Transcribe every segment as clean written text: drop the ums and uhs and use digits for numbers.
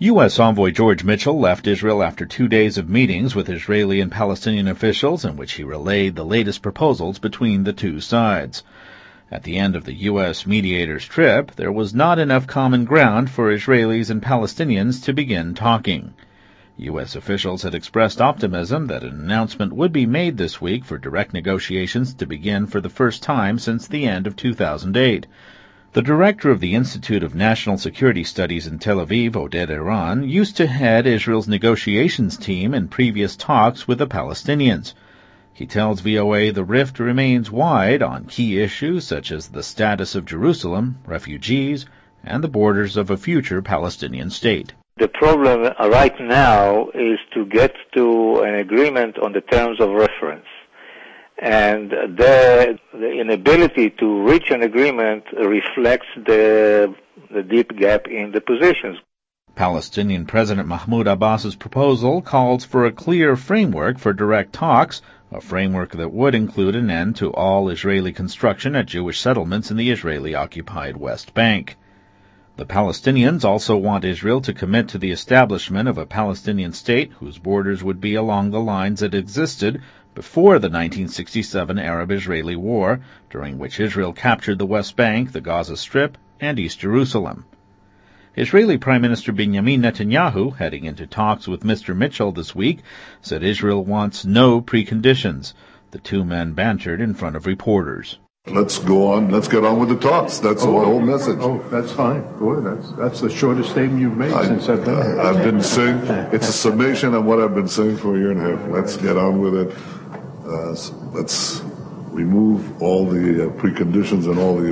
U.S. Envoy George Mitchell left Israel after 2 days of meetings with Israeli and Palestinian officials in which he relayed the latest proposals between the two sides. At the end of the U.S. mediator's trip, there was not enough common ground for Israelis and Palestinians to begin talking. U.S. officials had expressed optimism that an announcement would be made this week for direct negotiations to begin for the first time since the end of 2008. The director of the Institute of National Security Studies in Tel Aviv, Oded Eran, used to head Israel's negotiations team in previous talks with the Palestinians. He tells VOA the rift remains wide on key issues such as the status of Jerusalem, refugees, and the borders of a future Palestinian state. The problem right now is to get to an agreement on the terms of reference. And the inability to reach an agreement reflects the deep gap in the positions. Palestinian President Mahmoud Abbas's proposal calls for a clear framework for direct talks, a framework that would include an end to all Israeli construction at Jewish settlements in the Israeli-occupied West Bank. The Palestinians also want Israel to commit to the establishment of a Palestinian state whose borders would be along the lines that existed before the 1967 Arab-Israeli War, during which Israel captured the West Bank, the Gaza Strip, and East Jerusalem. Israeli Prime Minister Benjamin Netanyahu, heading into talks with Mr. Mitchell this week, said Israel wants no preconditions. The two men bantered in front of reporters. Let's go on. Let's get on with the talks. That's the whole message. Oh, that's fine. Boy, that's the shortest statement you've made since I've been here. I've been saying, it's a summation of what I've been saying for a year and a half. Let's get on with it. Let's remove all the preconditions and all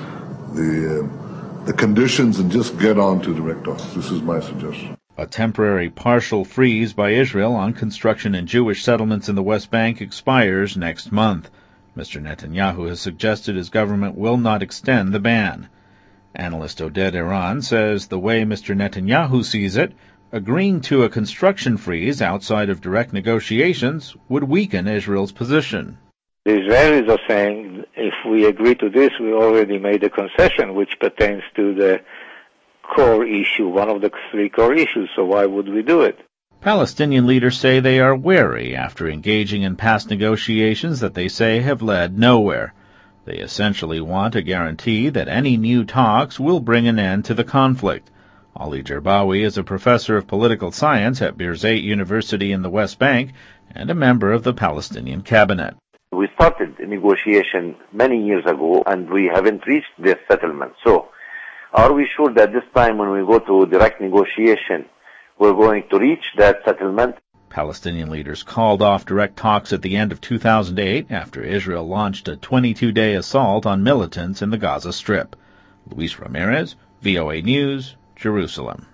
the conditions and just get on to direct talks. This is my suggestion. A temporary partial freeze by Israel on construction in Jewish settlements in the West Bank expires next month. Mr. Netanyahu has suggested his government will not extend the ban. Analyst Oded Eran says the way Mr. Netanyahu sees it, agreeing to a construction freeze outside of direct negotiations would weaken Israel's position. The Israelis are saying if we agree to this, we already made a concession which pertains to the core issue, one of the three core issues, so why would we do it? Palestinian leaders say they are wary after engaging in past negotiations that they say have led nowhere. They essentially want a guarantee that any new talks will bring an end to the conflict. Ali Jarbawi is a professor of political science at Birzeit University in the West Bank and a member of the Palestinian cabinet. We started a negotiation many years ago and we haven't reached this settlement. So are we sure that this time when we go to direct negotiation, we're going to reach that settlement? Palestinian leaders called off direct talks at the end of 2008 after Israel launched a 22-day assault on militants in the Gaza Strip. Luis Ramirez, VOA News, Jerusalem.